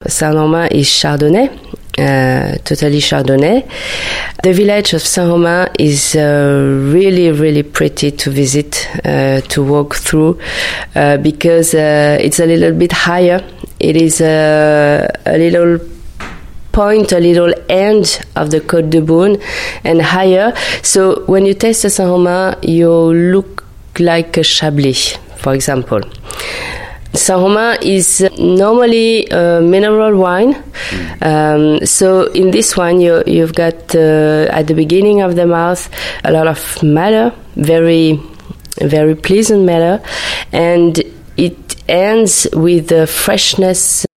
Saint-Romain is Chardonnay, totally Chardonnay. The village of Saint-Romain is really, really pretty to visit, to walk through, because it's a little bit higher. It is a little point, a little end of the Côte de Beaune and higher. So when you taste a Saint-Romain, you look like a Chablis, for example. Saint-Romain is normally a mineral wine. So in this one, you've got at the beginning of the mouth a lot of madder, very, very pleasant madder, and it ends with the freshness